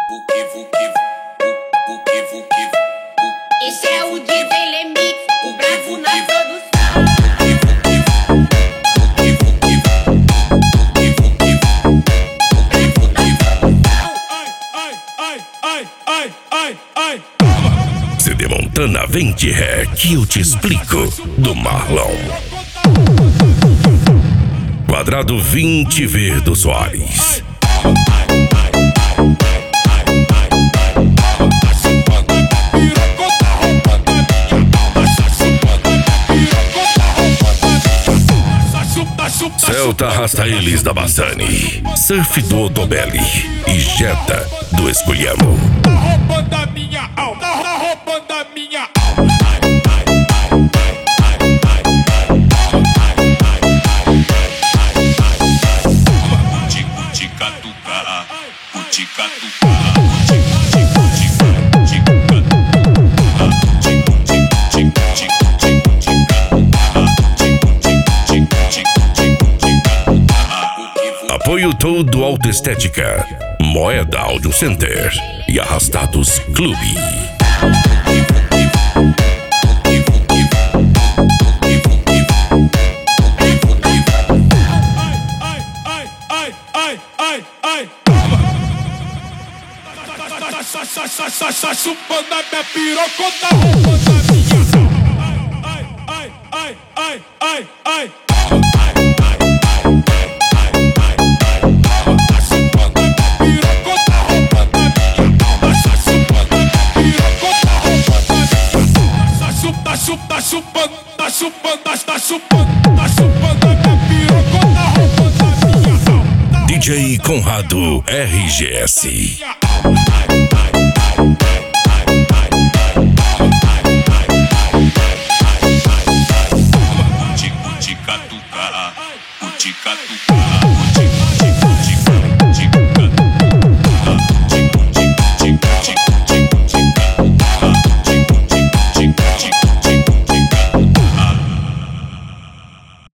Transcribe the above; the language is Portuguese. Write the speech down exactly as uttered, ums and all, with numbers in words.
Esse é o D J Lemix, o bravo na produção. C D Montana vem de ré que eu te explico, do Marlon. Quadrado vinte V do Soares. Celta arrasta eles da Bassani, Surf do Otobelli e Jetta do Esculhamo. Tá roubando a minha alma, tá roubando a minha alma. Ticatuca, o ticatuca. Apoio todo Autoestética, Moeda Audio Center e Arrastados Clube. Tá chupando a minha piroca, tá roubando a minha alma. Ai, ai, ai, ai, ai, ai. Tá chupando, tá chupando, tá chupando, tá chupando a minha piroca, tá roubando a minha alma. D J Conrado R G S. Tico, ticatuca, o ticatuca.